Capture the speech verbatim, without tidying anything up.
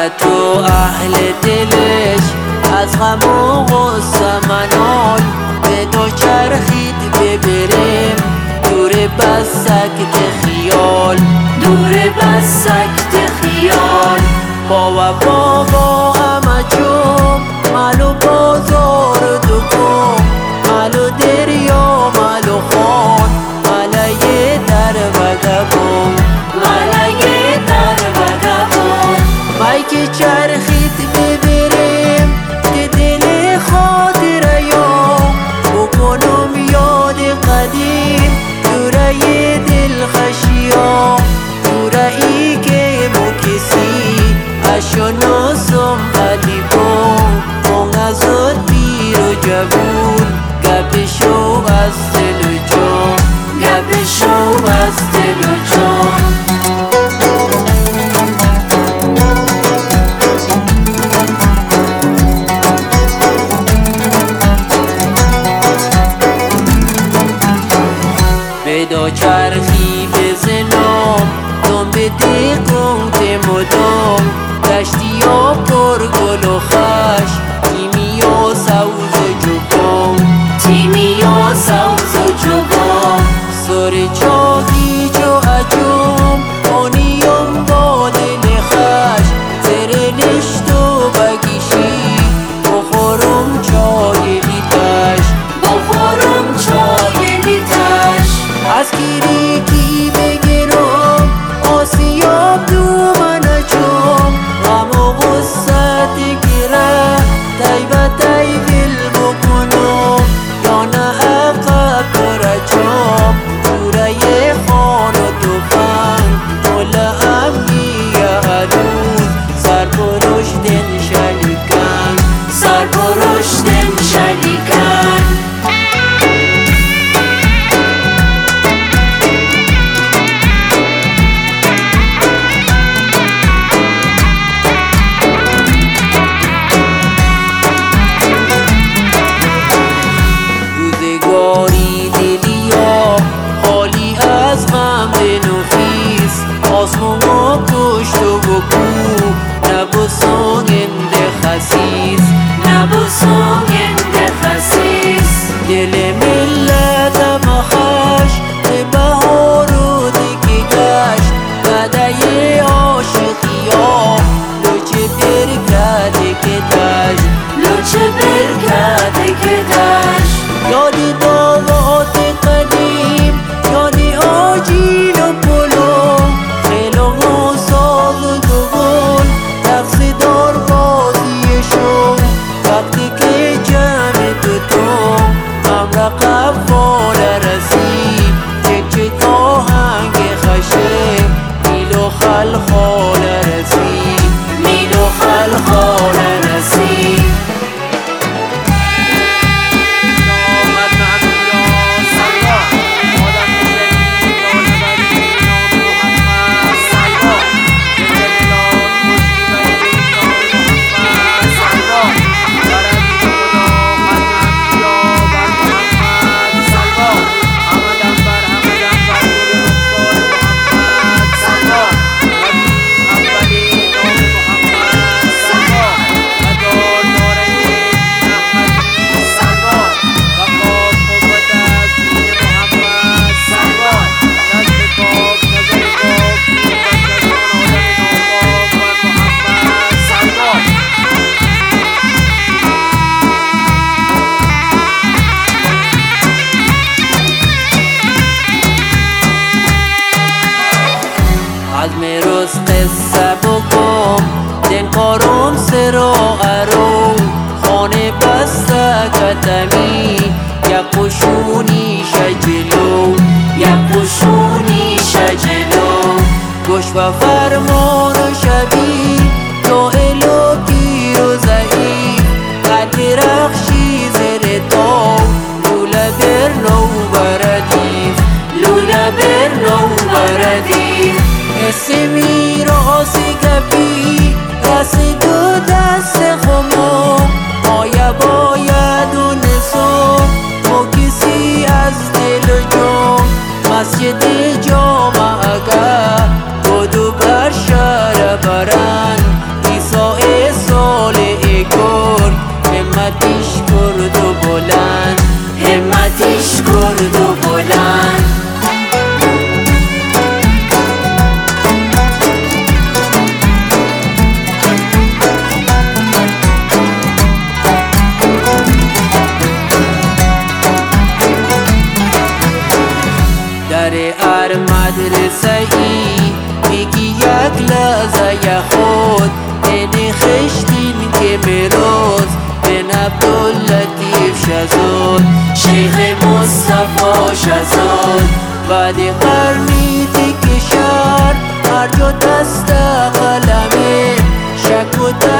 غفلت و اهل دلش از غم و غصه منال به دو چرخید ببریم دور بس سکت خیال، دور بس سکت خیال. با و بابا همه جوم مالو بازار و دکم، مالو دریا مالو خان، مالای در و گبون، مالای در و گبون. مای که چرخید ببریم که دل خاطره یا بکنم یاد قدیم دوره دل خشیا، دوره ای که با کسی اشناسم علی بون اون از پیر و جوون گپشو از دل و جان، گپشو از دل و جان. بدا چرخی بزنم دنبه دیگم تمدام دشتی ها پر گل و خش تیمی و سوز و جبام، تیمی و سوز و جبام. سر چاهی جو اجوم آنیم با دل خش زر نشت و بگیشی بخورم چای لیتش، بخورم چای لیتش. از گیری کی بگیرم آسیاب دو من چوم غم و غصت گیره تایبه تایبیل بکنم یا نه عقب برچم دوره خان و توفن مل امنیه هنوز سر برشدن شلیکن، سر برشدن شلیکن. روزگاری دلیا خالی از غم بنفیس آسموما کشت و بکو نبسانند خسیس، نبسانند خسیس. دل ملت مخش به بهار و دیگه گشت بدای عاشقی ها لوچه برکده که دشت، لوچه برکده که دشت. یادی داوات قدیم یادی آجیل و پلو خیلون و ساز و دوگل رقص دار بازیشون وقتی که بعد قرنی تیک شهر هر جا دست قلمه شک و